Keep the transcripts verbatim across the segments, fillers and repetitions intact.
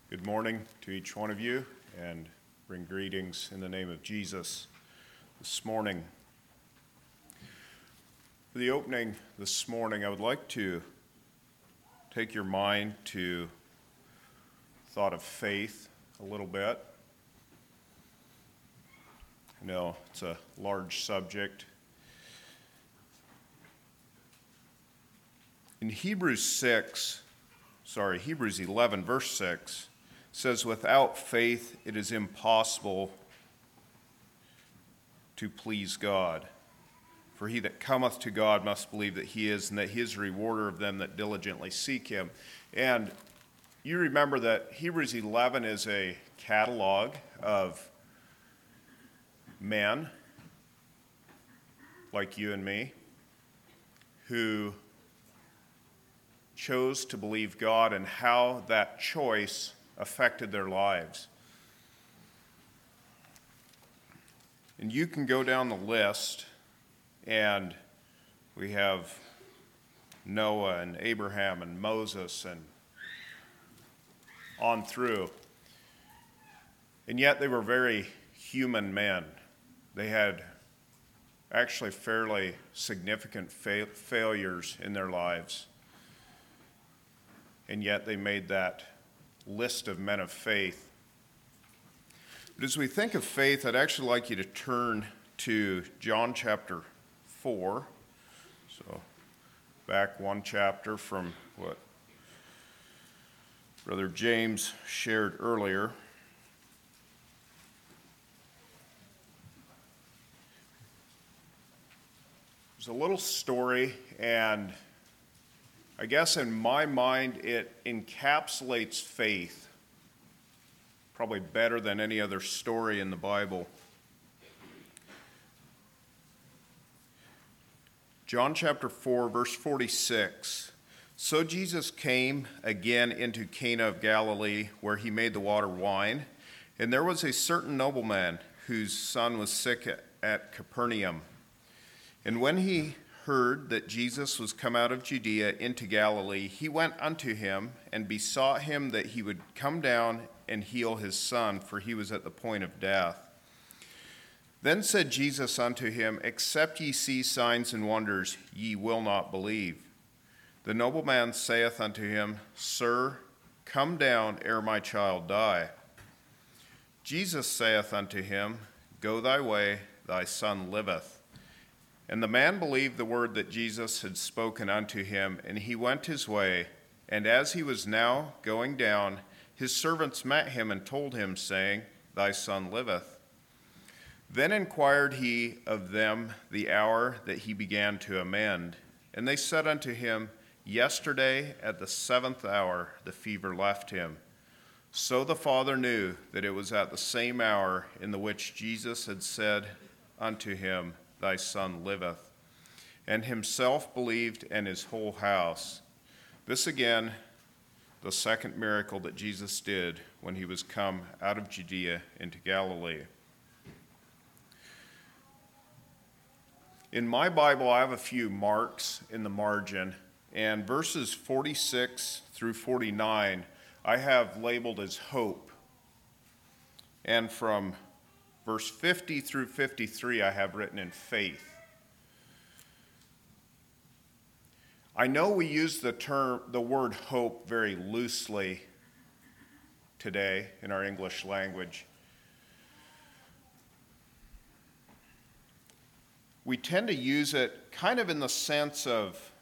Good morning to each one of you, and bring greetings in the name of Jesus this morning. For the opening this morning, I would like to take your mind to the thought of faith a little bit. I know it's a large subject. In Hebrews six, sorry, Hebrews eleven, verse six, says, "Without faith it is impossible to please God. For he that cometh to God must believe that he is, and that he is a rewarder of them that diligently seek him." And you remember that Hebrews eleven is a catalog of men like you and me who chose to believe God and how that choice affected their lives. And you can go down the list, and we have Noah and Abraham and Moses and on through. And yet they were very human men. They had actually fairly significant fa- failures in their lives. And yet they made that list of men of faith. But as we think of faith, I'd actually like you to turn to John chapter four. So back one chapter from what Brother James shared earlier. There's a little story, and I guess in my mind, it encapsulates faith probably better than any other story in the Bible. John chapter four, verse forty-six. "So Jesus came again into Cana of Galilee, where he made the water wine. And there was a certain nobleman whose son was sick at Capernaum. And when he heard that Jesus was come out of Judea into Galilee, he went unto him and besought him that he would come down and heal his son, for he was at the point of death. Then said Jesus unto him, Except ye see signs and wonders, ye will not believe. The nobleman saith unto him, Sir, come down ere my child die. Jesus saith unto him, Go thy way, thy son liveth. And the man believed the word that Jesus had spoken unto him, and he went his way. And as he was now going down, his servants met him and told him, saying, Thy son liveth. Then inquired he of them the hour that he began to amend. And they said unto him, Yesterday at the seventh hour the fever left him. So the father knew that it was at the same hour in the which Jesus had said unto him, Thy son liveth. And himself believed, and his whole house." This again, the second miracle that Jesus did when he was come out of Judea into Galilee. In my Bible, I have a few marks in the margin, and verses forty-six through forty-nine I have labeled as hope. And from verse fifty through fifty-three, I have written in faith. I know we use the term, the word hope very loosely today in our English language. We tend to use it kind of in the sense of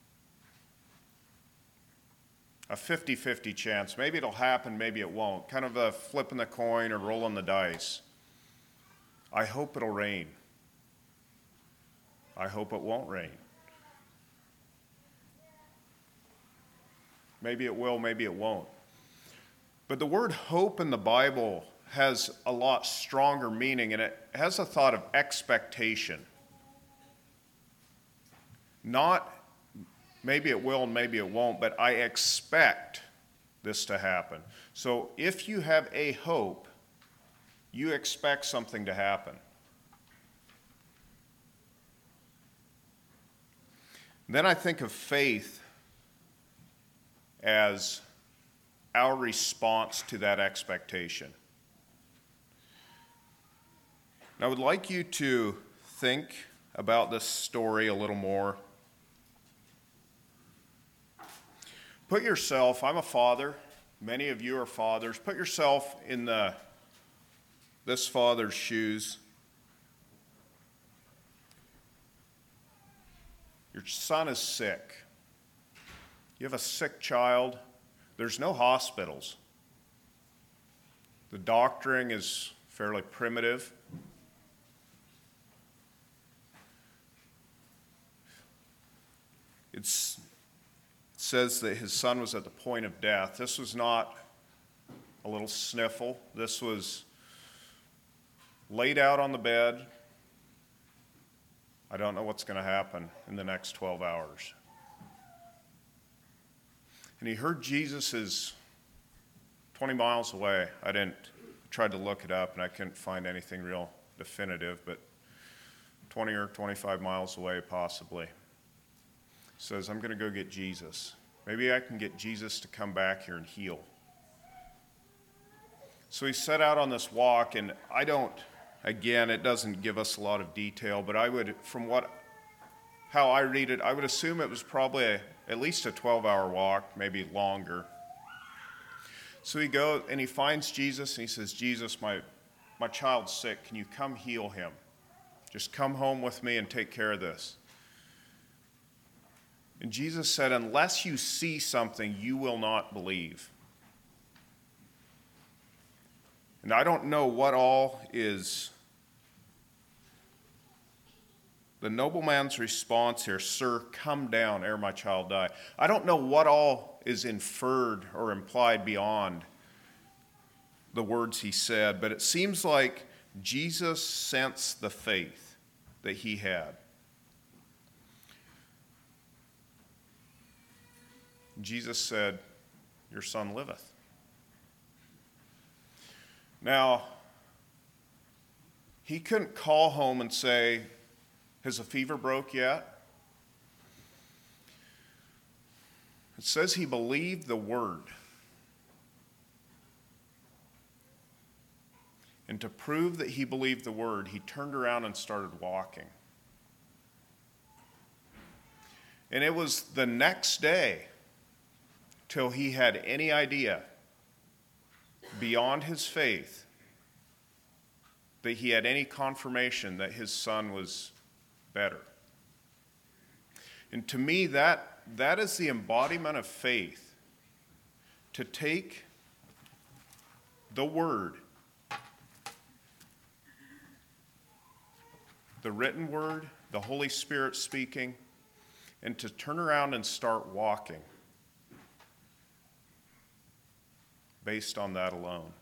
a fifty-fifty chance. Maybe it'll happen, maybe it won't. Kind of a flipping the coin or rolling the dice. I hope it'll rain. I hope it won't rain. Maybe it will, maybe it won't. But the word hope in the Bible has a lot stronger meaning, and it has a thought of expectation. Not maybe it will and maybe it won't, but I expect this to happen. So if you have a hope, you expect something to happen. Then I think of faith as our response to that expectation. And I would like you to think about this story a little more. Put yourself, I'm a father, many of you are fathers, put yourself in the this father's shoes. Your son is sick. You have a sick child. There's no hospitals. The doctoring is fairly primitive. It's, it says that his son was at the point of death. This was not a little sniffle. This was laid out on the bed. I don't know what's going to happen in the next twelve hours. And he heard Jesus is twenty miles away. I didn't tried to look it up, and I couldn't find anything real definitive, but twenty or twenty-five miles away possibly. Says, I'm going to go get Jesus. Maybe I can get Jesus to come back here and heal. So he set out on this walk, and I don't, again, it doesn't give us a lot of detail, but I would, from what, how I read it, I would assume it was probably a, at least a twelve-hour walk, maybe longer. So he goes, and he finds Jesus, and he says, Jesus, my, my child's sick. Can you come heal him? Just come home with me and take care of this. And Jesus said, unless you see something, you will not believe. And I don't know what all is the nobleman's response here, sir, come down ere my child die. I don't know what all is inferred or implied beyond the words he said, but it seems like Jesus sensed the faith that he had. Jesus said, your son liveth. Now, he couldn't call home and say, has the fever broke yet? It says he believed the word. And to prove that he believed the word, he turned around and started walking. And it was the next day till he had any idea beyond his faith that he had any confirmation that his son was better. And to me, that, that is the embodiment of faith, to take the word, the written word, the Holy Spirit speaking, and to turn around and start walking based on that alone.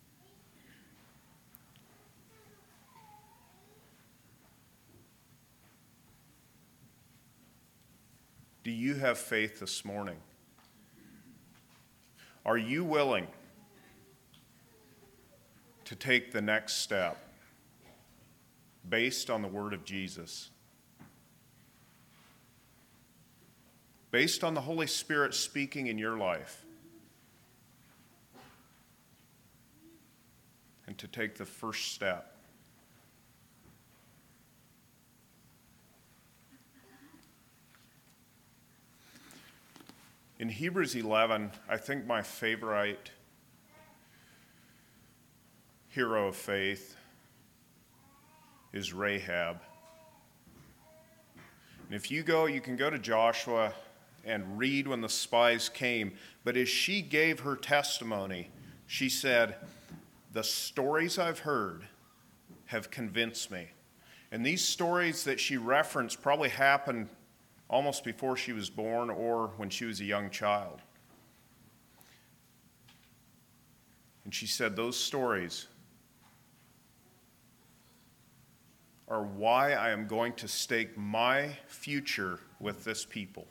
Do you have faith this morning? Are you willing to take the next step based on the word of Jesus? Based on the Holy Spirit speaking in your life? And to take the first step. In Hebrews eleven, I think my favorite hero of faith is Rahab. And if you go, you can go to Joshua and read when the spies came. But as she gave her testimony, she said, the stories I've heard have convinced me. And these stories that she referenced probably happened almost before she was born or when she was a young child. And she said those stories are why I am going to stake my future with this people.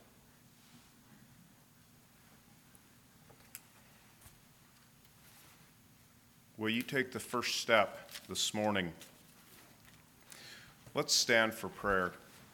Will you take the first step this morning? Let's stand for prayer.